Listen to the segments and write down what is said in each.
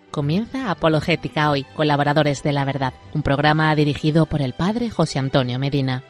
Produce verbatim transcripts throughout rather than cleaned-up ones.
Comienza Apologética Hoy, Colaboradores de la Verdad, un programa dirigido por el Padre José Antonio Medina.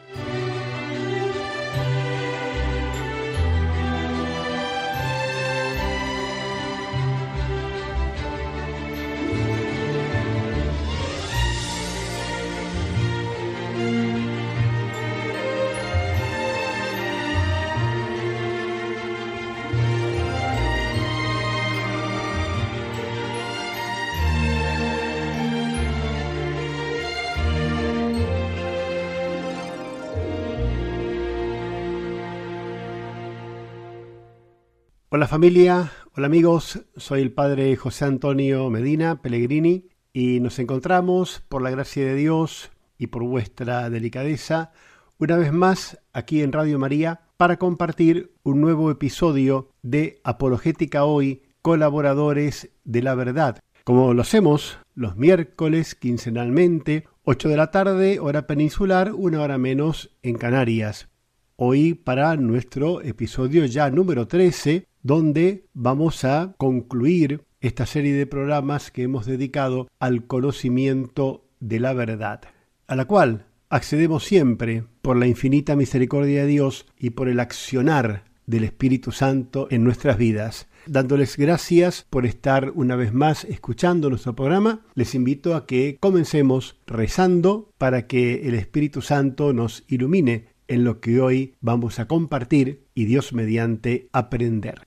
Hola familia, hola amigos, soy el Padre José Antonio Medina Pellegrini y nos encontramos por la gracia de Dios y por vuestra delicadeza una vez más aquí en Radio María para compartir un nuevo episodio de Apologética Hoy, Colaboradores de la Verdad. Como lo hacemos los miércoles quincenalmente, ocho de la tarde, hora peninsular, una hora menos en Canarias. Hoy para nuestro episodio ya número trece, donde vamos a concluir esta serie de programas que hemos dedicado al conocimiento de la verdad, a la cual accedemos siempre por la infinita misericordia de Dios y por el accionar del Espíritu Santo en nuestras vidas. Dándoles gracias por estar una vez más escuchando nuestro programa, les invito a que comencemos rezando para que el Espíritu Santo nos ilumine en lo que hoy vamos a compartir y Dios mediante aprender.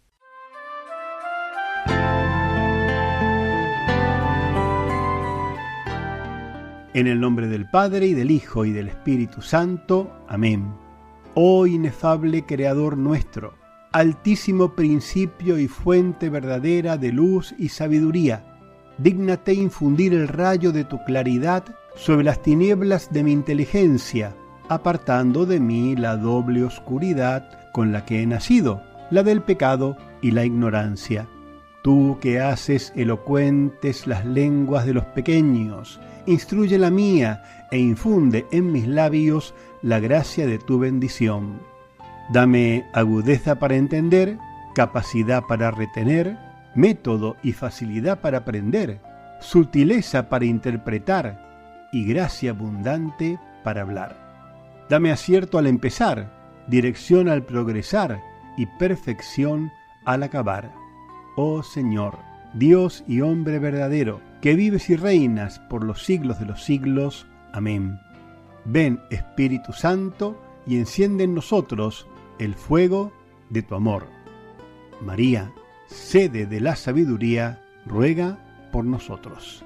En el nombre del Padre, y del Hijo, y del Espíritu Santo. Amén. Oh inefable Creador nuestro, altísimo principio y fuente verdadera de luz y sabiduría, dígnate infundir el rayo de tu claridad sobre las tinieblas de mi inteligencia, apartando de mí la doble oscuridad con la que he nacido, la del pecado y la ignorancia. Tú que haces elocuentes las lenguas de los pequeños, instruye la mía e infunde en mis labios la gracia de tu bendición. Dame agudeza para entender, capacidad para retener, método y facilidad para aprender, sutileza para interpretar y gracia abundante para hablar. Dame acierto al empezar, dirección al progresar y perfección al acabar. Oh Señor, Dios y hombre verdadero, que vives y reinas por los siglos de los siglos. Amén. Ven, Espíritu Santo, y enciende en nosotros el fuego de tu amor. María, sede de la sabiduría, ruega por nosotros.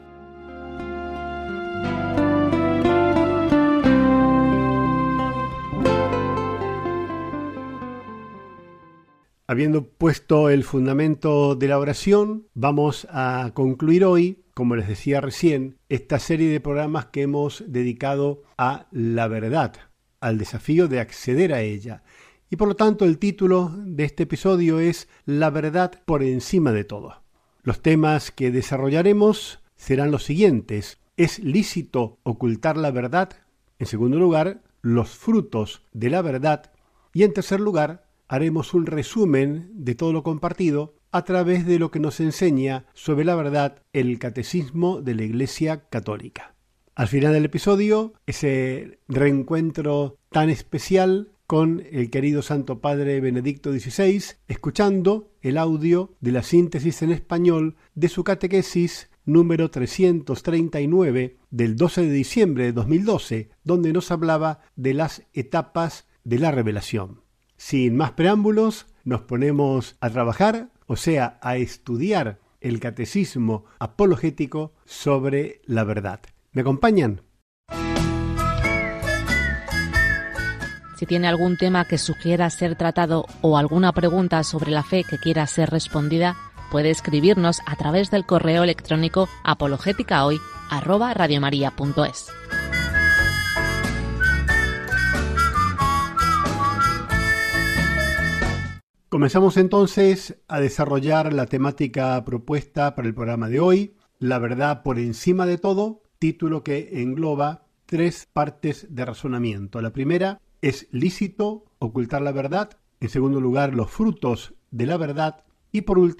Habiendo puesto el fundamento de la oración, vamos a concluir hoy, como les decía recién, esta serie de programas que hemos dedicado a la verdad, al desafío de acceder a ella. Y por lo tanto el título de este episodio es La verdad por encima de todo. Los temas que desarrollaremos serán los siguientes. ¿Es lícito ocultar la verdad? En segundo lugar, los frutos de la verdad. Y en tercer lugar, haremos un resumen de todo lo compartido a través de lo que nos enseña sobre la verdad el Catecismo de la Iglesia Católica. Al final del episodio, ese reencuentro tan especial con el querido Santo Padre Benedicto dieciséis, escuchando el audio de la síntesis en español de su catequesis número trescientos treinta y nueve del doce de diciembre de dos mil doce, donde nos hablaba de las etapas de la revelación. Sin más preámbulos, nos ponemos a trabajar, o sea, a estudiar el catecismo apologético sobre la verdad. ¿Me acompañan? Si tiene algún tema que sugiera ser tratado o alguna pregunta sobre la fe que quiera ser respondida, puede escribirnos a través del correo electrónico apologéticahoy arroba radiomaria punto es. Comenzamos entonces a desarrollar la temática propuesta para el programa de hoy, La verdad por encima de todo, título que engloba tres partes de razonamiento. La primera, ¿es lícito ocultar la verdad? En segundo lugar, los frutos de la verdad. Y por último,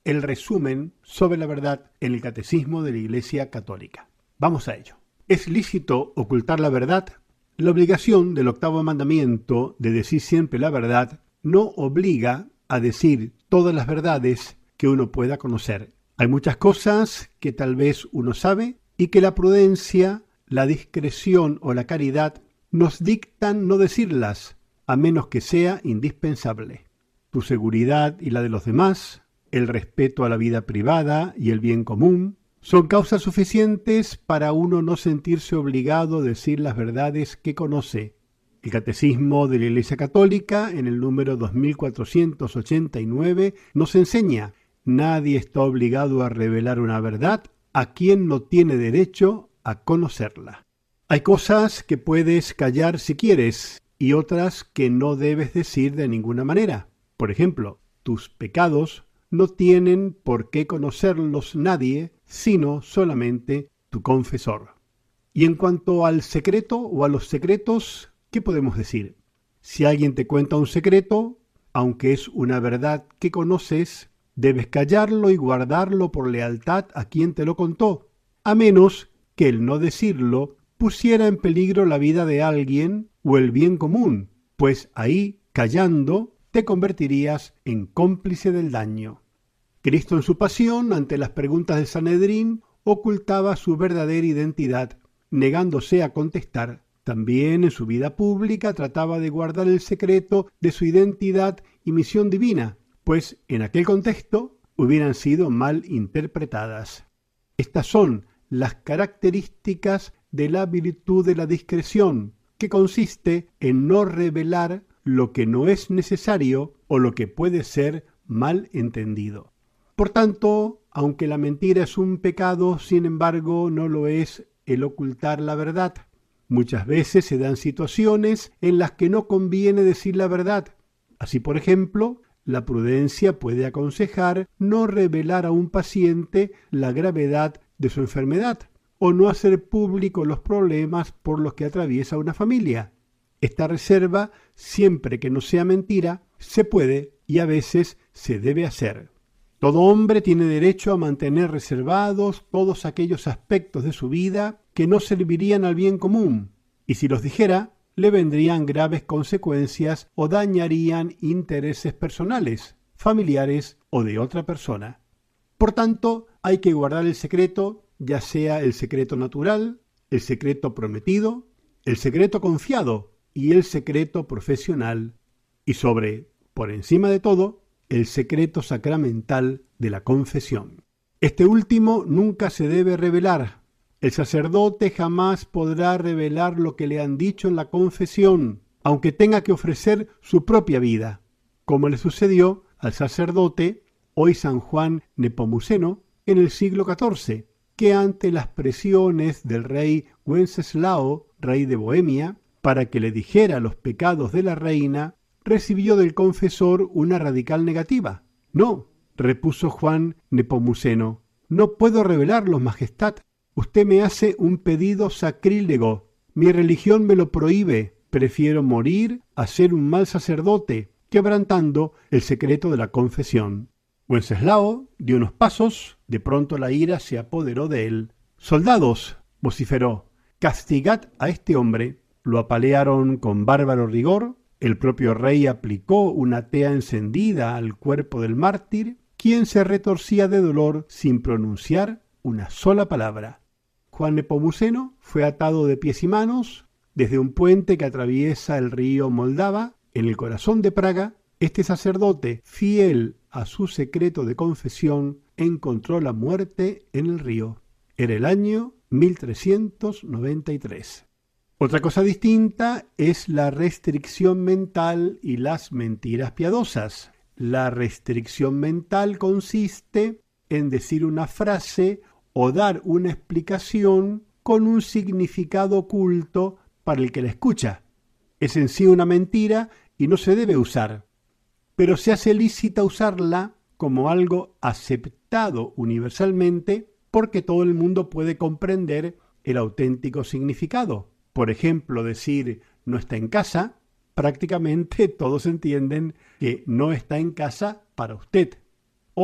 el resumen sobre la verdad en el Catecismo de la Iglesia Católica. Vamos a ello. ¿Es lícito ocultar la verdad? La obligación del octavo mandamiento de decir siempre la verdad no obliga a decir todas las verdades que uno pueda conocer. Hay muchas cosas que tal vez uno sabe y que la prudencia, la discreción o la caridad nos dictan no decirlas, a menos que sea indispensable. Tu seguridad y la de los demás, el respeto a la vida privada y el bien común, son causas suficientes para uno no sentirse obligado a decir las verdades que conoce. El Catecismo de la Iglesia Católica, en el número dos mil cuatrocientos ochenta y nueve, nos enseña: nadie está obligado a revelar una verdad a quien no tiene derecho a conocerla. Hay cosas que puedes callar si quieres y otras que no debes decir de ninguna manera. Por ejemplo, tus pecados no tienen por qué conocerlos nadie, sino solamente tu confesor. Y en cuanto al secreto o a los secretos, ¿qué podemos decir? Si alguien te cuenta un secreto, aunque es una verdad que conoces, debes callarlo y guardarlo por lealtad a quien te lo contó, a menos que el no decirlo pusiera en peligro la vida de alguien o el bien común, pues ahí, callando, te convertirías en cómplice del daño. Cristo en su pasión, ante las preguntas del Sanedrín, ocultaba su verdadera identidad, negándose a contestar. También en su vida pública trataba de guardar el secreto de su identidad y misión divina, pues en aquel contexto hubieran sido mal interpretadas. Estas son las características de la virtud de la discreción, que consiste en no revelar lo que no es necesario o lo que puede ser mal entendido. Por tanto, aunque la mentira es un pecado, sin embargo, no lo es el ocultar la verdad. Muchas veces se dan situaciones en las que no conviene decir la verdad. Así, por ejemplo, la prudencia puede aconsejar no revelar a un paciente la gravedad de su enfermedad o no hacer público los problemas por los que atraviesa una familia. Esta reserva, siempre que no sea mentira, se puede y a veces se debe hacer. Todo hombre tiene derecho a mantener reservados todos aquellos aspectos de su vida que no servirían al bien común, y si los dijera, le vendrían graves consecuencias o dañarían intereses personales, familiares o de otra persona. Por tanto, hay que guardar el secreto, ya sea el secreto natural, el secreto prometido, el secreto confiado y el secreto profesional, y sobre, por encima de todo, el secreto sacramental de la confesión. Este último nunca se debe revelar. El sacerdote jamás podrá revelar lo que le han dicho en la confesión, aunque tenga que ofrecer su propia vida, como le sucedió al sacerdote, hoy San Juan Nepomuceno, en el siglo catorce, que ante las presiones del rey Wenceslao, rey de Bohemia, para que le dijera los pecados de la reina, recibió del confesor una radical negativa. No, repuso Juan Nepomuceno, no puedo revelarlos, majestad. Usted me hace un pedido sacrílego. Mi religión me lo prohíbe. Prefiero morir a ser un mal sacerdote, quebrantando el secreto de la confesión. Wenceslao dio unos pasos, de pronto la ira se apoderó de él. «Soldados», vociferó, «castigad a este hombre». Lo apalearon con bárbaro rigor. El propio rey aplicó una tea encendida al cuerpo del mártir, quien se retorcía de dolor sin pronunciar una sola palabra. Juan Nepomuceno fue atado de pies y manos desde un puente que atraviesa el río Moldava, en el corazón de Praga. Este sacerdote, fiel a su secreto de confesión, encontró la muerte en el río. Era el año mil trescientos noventa y tres. Otra cosa distinta es la restricción mental y las mentiras piadosas. La restricción mental consiste en decir una frase o dar una explicación con un significado oculto para el que la escucha. Es en sí una mentira y no se debe usar, pero se hace lícita usarla como algo aceptado universalmente porque todo el mundo puede comprender el auténtico significado. Por ejemplo, decir no está en casa, prácticamente todos entienden que no está en casa para usted. O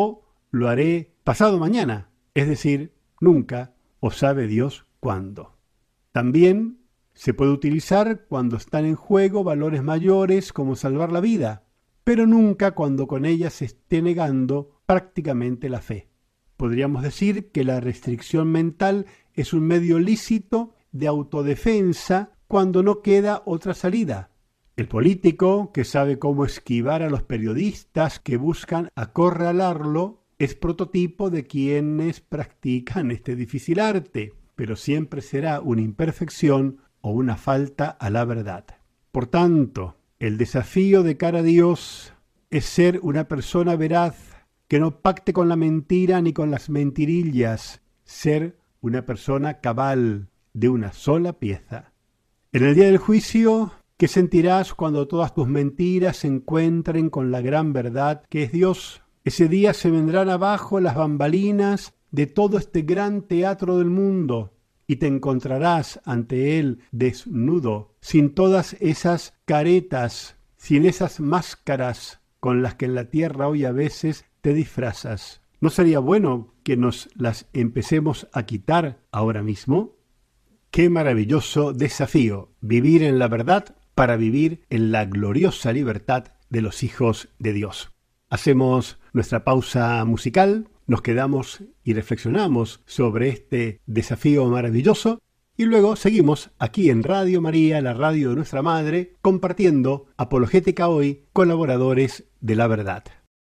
lo haré pasado mañana, es decir, nunca, o sabe Dios cuándo. También se puede utilizar cuando están en juego valores mayores como salvar la vida, pero nunca cuando con ella se esté negando prácticamente la fe. Podríamos decir que la restricción mental es un medio lícito de autodefensa cuando no queda otra salida. El político, que sabe cómo esquivar a los periodistas que buscan acorralarlo, es prototipo de quienes practican este difícil arte, pero siempre será una imperfección o una falta a la verdad. Por tanto, el desafío de cara a Dios es ser una persona veraz, que no pacte con la mentira ni con las mentirillas, ser una persona cabal, de una sola pieza. En el día del juicio, ¿qué sentirás cuando todas tus mentiras se encuentren con la gran verdad que es Dios? Ese día se vendrán abajo las bambalinas de todo este gran teatro del mundo y te encontrarás ante él desnudo, sin todas esas caretas, sin esas máscaras con las que en la tierra hoy a veces te disfrazas. ¿No sería bueno que nos las empecemos a quitar ahora mismo? Qué maravilloso desafío, vivir en la verdad para vivir en la gloriosa libertad de los hijos de Dios. Hacemos nuestra pausa musical, nos quedamos y reflexionamos sobre este desafío maravilloso y luego seguimos aquí en Radio María, la radio de nuestra Madre, compartiendo Apologética Hoy, colaboradores de la verdad.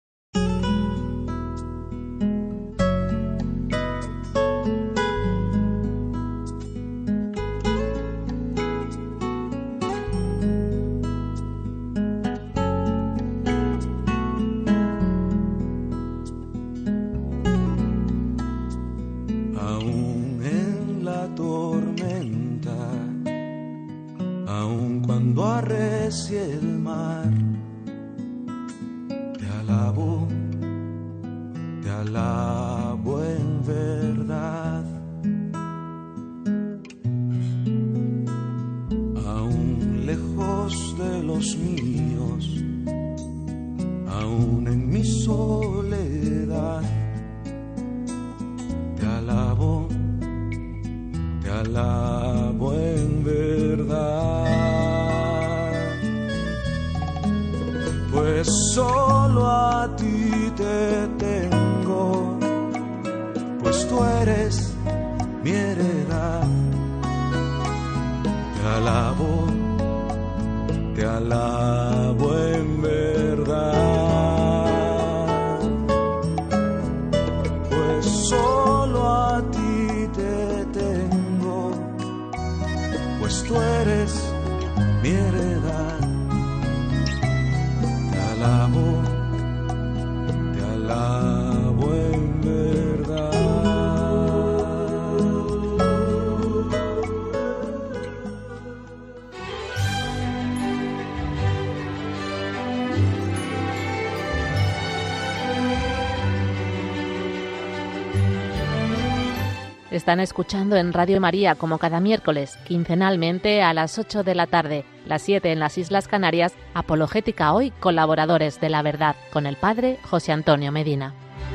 Están escuchando en Radio María como cada miércoles, quincenalmente a las ocho de la tarde, las siete en las Islas Canarias, Apologética Hoy, colaboradores de la verdad, con el Padre José Antonio Medina.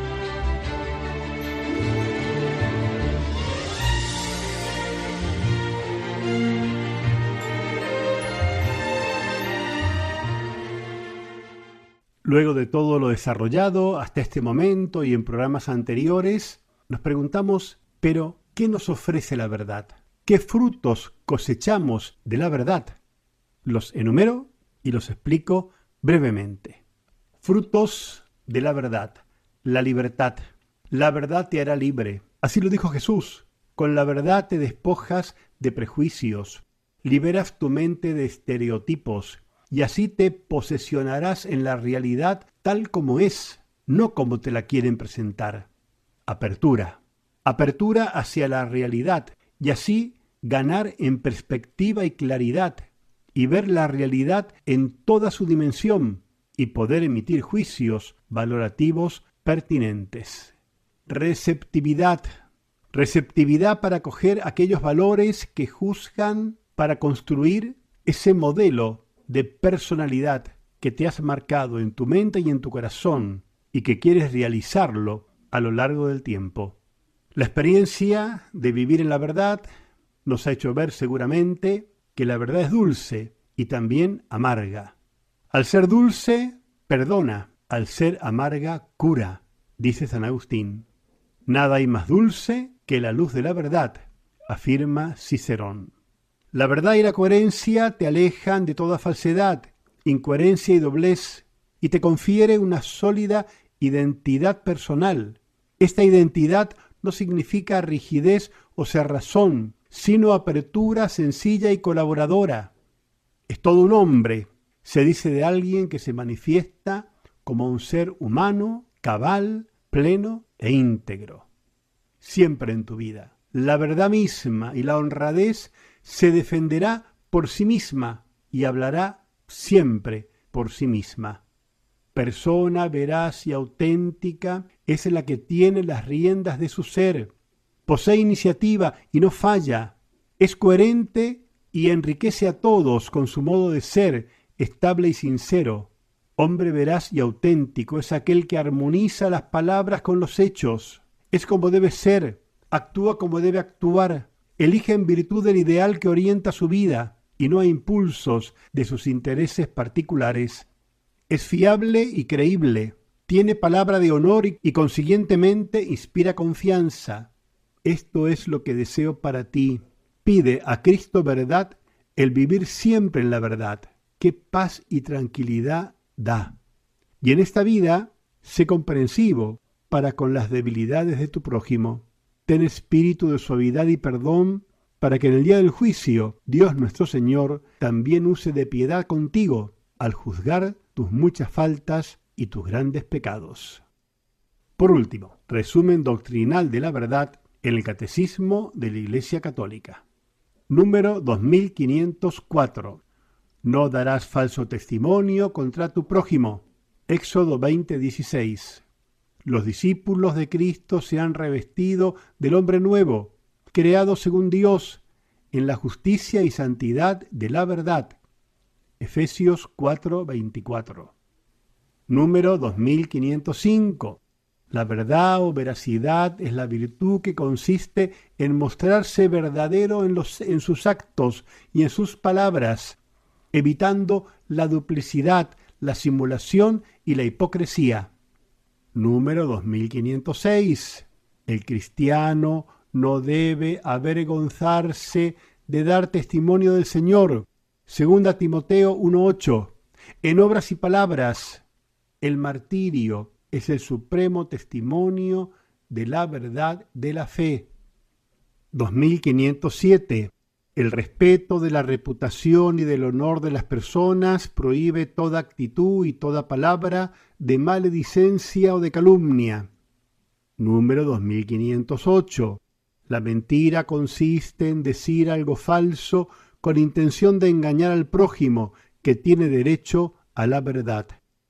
Luego de todo lo desarrollado hasta este momento y en programas anteriores, nos preguntamos, pero, ¿qué nos ofrece la verdad? ¿Qué frutos cosechamos de la verdad? Los enumero y los explico brevemente. Frutos de la verdad. La libertad. La verdad te hará libre. Así lo dijo Jesús. Con la verdad te despojas de prejuicios, liberas tu mente de estereotipos y así te posesionarás en la realidad tal como es, no como te la quieren presentar. Apertura. Apertura hacia la realidad y así ganar en perspectiva y claridad y ver la realidad en toda su dimensión y poder emitir juicios valorativos pertinentes. Receptividad. Receptividad para acoger aquellos valores que juzgan, para construir ese modelo de personalidad que te has marcado en tu mente y en tu corazón y que quieres realizarlo a lo largo del tiempo. La experiencia de vivir en la verdad nos ha hecho ver seguramente que la verdad es dulce y también amarga. Al ser dulce, perdona; al ser amarga, cura, dice San Agustín. Nada hay más dulce que la luz de la verdad, afirma Cicerón. La verdad y la coherencia te alejan de toda falsedad, incoherencia y doblez, y te confiere una sólida identidad personal. Esta identidad no significa rigidez o cerrazón, sino apertura sencilla y colaboradora. Es todo un hombre, se dice de alguien que se manifiesta como un ser humano, cabal, pleno e íntegro. Siempre en tu vida, la verdad misma y la honradez se defenderá por sí misma y hablará siempre por sí misma. Persona veraz y auténtica es la que tiene las riendas de su ser, posee iniciativa y no falla, es coherente y enriquece a todos con su modo de ser, estable y sincero. Hombre veraz y auténtico es aquel que armoniza las palabras con los hechos, es como debe ser, actúa como debe actuar, elige en virtud del ideal que orienta su vida y no a impulsos de sus intereses particulares. Es fiable y creíble, tiene palabra de honor y, y consiguientemente inspira confianza. Esto es lo que deseo para ti. Pide a Cristo verdad, el vivir siempre en la verdad. Qué paz y tranquilidad da. Y en esta vida, sé comprensivo para con las debilidades de tu prójimo. Ten espíritu de suavidad y perdón, para que en el día del juicio Dios nuestro Señor también use de piedad contigo al juzgar tus muchas faltas y tus grandes pecados. Por último, resumen doctrinal de la verdad en el Catecismo de la Iglesia Católica. Número dos mil quinientos cuatro. No darás falso testimonio contra tu prójimo. Éxodo veinte dieciséis. Los discípulos de Cristo se han revestido del hombre nuevo, creado según Dios, en la justicia y santidad de la verdad. Efesios cuatro veinticuatro. Número dos mil quinientos cinco. La verdad o veracidad es la virtud que consiste en mostrarse verdadero en, los, en sus actos y en sus palabras, evitando la duplicidad, la simulación y la hipocresía. Número dos mil quinientos seis. El cristiano no debe avergonzarse de dar testimonio del Señor. Segunda Timoteo uno ocho. En obras y palabras, el martirio es el supremo testimonio de la verdad de la fe. dos mil quinientos siete. El respeto de la reputación y del honor de las personas prohíbe toda actitud y toda palabra de maledicencia o de calumnia. Número dos mil quinientos ocho. La mentira consiste en decir algo falso con intención de engañar al prójimo que tiene derecho a la verdad.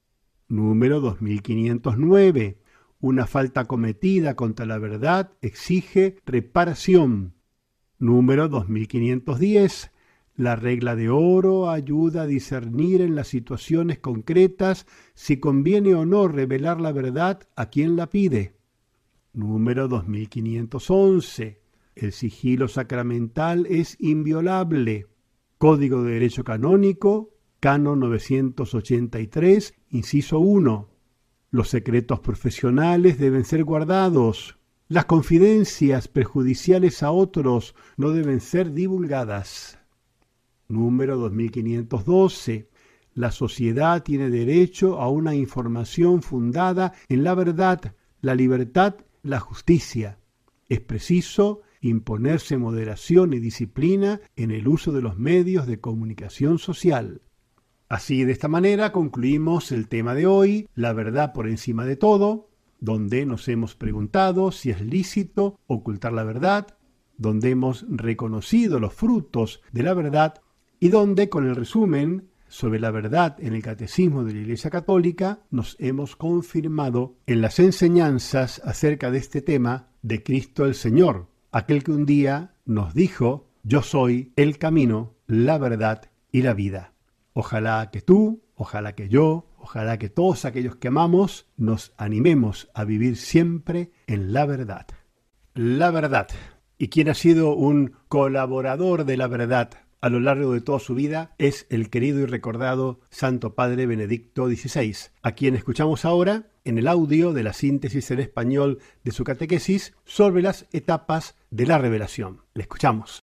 Número dos mil quinientos nueve. Una falta cometida contra la verdad exige reparación. Número dos mil quinientos diez. La regla de oro ayuda a discernir en las situaciones concretas si conviene o no revelar la verdad a quien la pide. Número dos mil quinientos once. El sigilo sacramental es inviolable. Código de Derecho Canónico, Canon novecientos ochenta y tres, inciso uno. Los secretos profesionales deben ser guardados. Las confidencias perjudiciales a otros no deben ser divulgadas. Número dos mil quinientos doce. La sociedad tiene derecho a una información fundada en la verdad, la libertad, la justicia. Es preciso imponerse moderación y disciplina en el uso de los medios de comunicación social. Así, de esta manera, concluimos el tema de hoy, la verdad por encima de todo, donde nos hemos preguntado si es lícito ocultar la verdad, donde hemos reconocido los frutos de la verdad y donde, con el resumen sobre la verdad en el Catecismo de la Iglesia Católica, nos hemos confirmado en las enseñanzas acerca de este tema de Cristo el Señor, aquel que un día nos dijo: yo soy el camino, la verdad y la vida. Ojalá que tú, ojalá que yo, Ojalá que todos aquellos que amamos nos animemos a vivir siempre en la verdad. La verdad. Y quien ha sido un colaborador de la verdad a lo largo de toda su vida es el querido y recordado Santo Padre Benedicto dieciséis, a quien escuchamos ahora en el audio de la síntesis en español de su catequesis sobre las etapas de la revelación. Le escuchamos.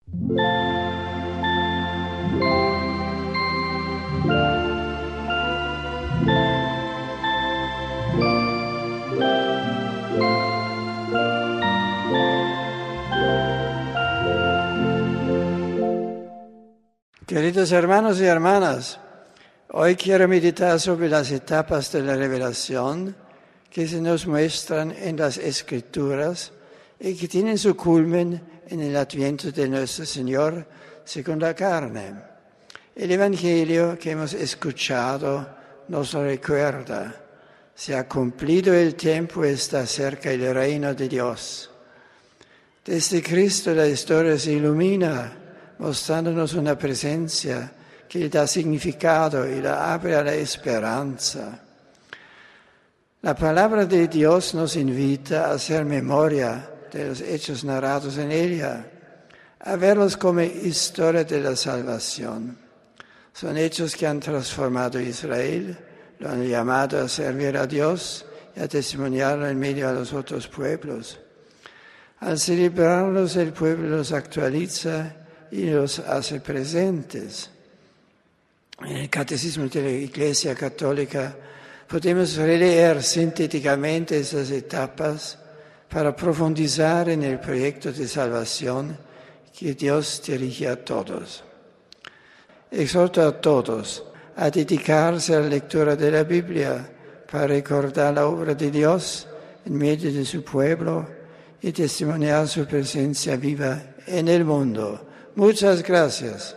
Queridos hermanos y hermanas, hoy quiero meditar sobre las etapas de la revelación que se nos muestran en las Escrituras y que tienen su culmen en el adviento de nuestro Señor según la carne. El Evangelio que hemos escuchado nos lo recuerda. Se ha cumplido el tiempo, está cerca el reino de Dios. Desde Cristo la historia se ilumina, mostrándonos una presencia que le da significado y la abre a la esperanza. La palabra de Dios nos invita a hacer memoria de los hechos narrados en ella, a verlos como historia de la salvación. Son hechos que han transformado a Israel, lo han llamado a servir a Dios y a testimoniarlo en medio de los otros pueblos. Al celebrarlos, el pueblo los actualiza y los hace presentes. En el Catecismo de la Iglesia Católica podemos releer sintéticamente esas etapas para profundizar en el proyecto de salvación que Dios dirige a todos. Exhorto a todos a dedicarse a la lectura de la Biblia para recordar la obra de Dios en medio de su pueblo y testimoniar su presencia viva en el mundo. Muchas gracias.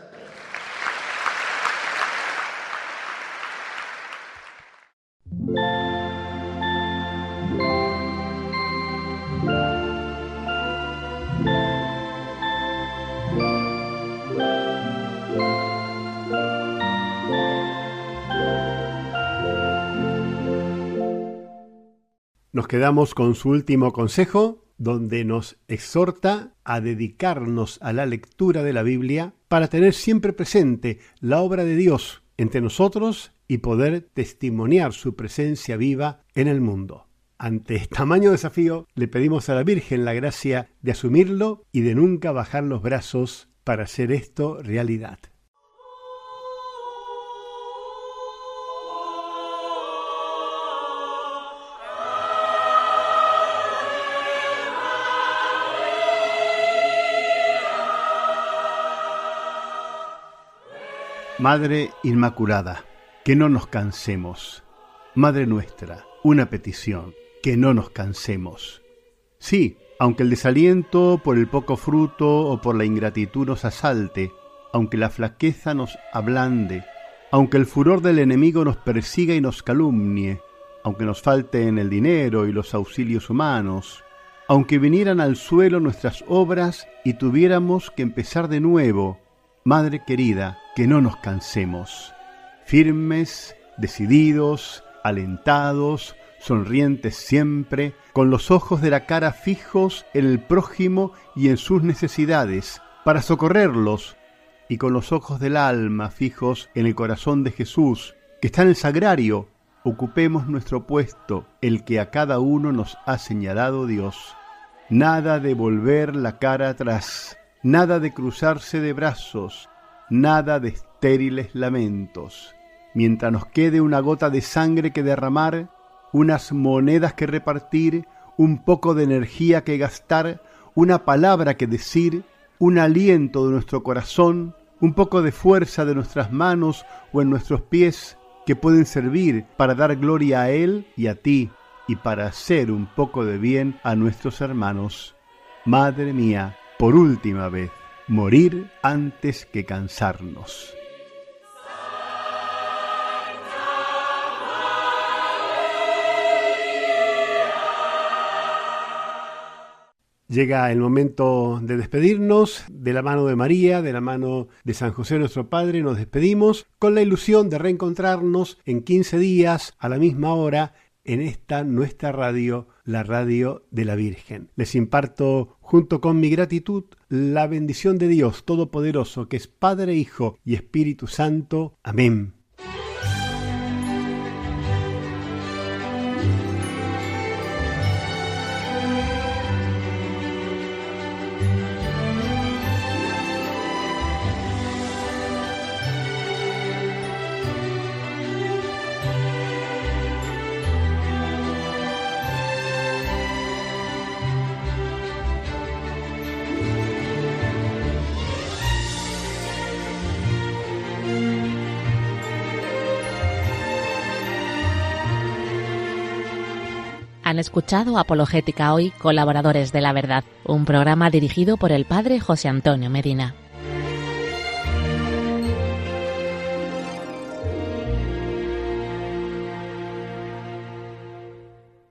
Nos quedamos con su último consejo, donde nos exhorta a dedicarnos a la lectura de la Biblia para tener siempre presente la obra de Dios entre nosotros y poder testimoniar su presencia viva en el mundo. Ante tamaño desafío, le pedimos a la Virgen la gracia de asumirlo y de nunca bajar los brazos para hacer esto realidad. Madre Inmaculada, que no nos cansemos. Madre nuestra, una petición, que no nos cansemos. Sí, aunque el desaliento por el poco fruto o por la ingratitud nos asalte, aunque la flaqueza nos ablande, aunque el furor del enemigo nos persiga y nos calumnie, aunque nos falten el dinero y los auxilios humanos, aunque vinieran al suelo nuestras obras y tuviéramos que empezar de nuevo, Madre querida, que no nos cansemos, firmes, decididos, alentados, sonrientes siempre, con los ojos de la cara fijos en el prójimo y en sus necesidades, para socorrerlos, y con los ojos del alma fijos en el corazón de Jesús, que está en el sagrario, ocupemos nuestro puesto, el que a cada uno nos ha señalado Dios. Nada de volver la cara atrás, nada de cruzarse de brazos, nada de estériles lamentos. Mientras nos quede una gota de sangre que derramar, unas monedas que repartir, un poco de energía que gastar, una palabra que decir, un aliento de nuestro corazón, un poco de fuerza de nuestras manos o en nuestros pies, que pueden servir para dar gloria a Él y a ti, y para hacer un poco de bien a nuestros hermanos. Madre mía, por última vez, morir antes que cansarnos. Llega el momento de despedirnos. De la mano de María, de la mano de San José nuestro Padre, nos despedimos con la ilusión de reencontrarnos en quince días a la misma hora en esta nuestra radio, la radio de la Virgen. Les imparto, junto con mi gratitud, la bendición de Dios Todopoderoso, que es Padre, Hijo y Espíritu Santo. Amén. Han escuchado Apologética Hoy, Colaboradores de la Verdad, un programa dirigido por el Padre José Antonio Medina.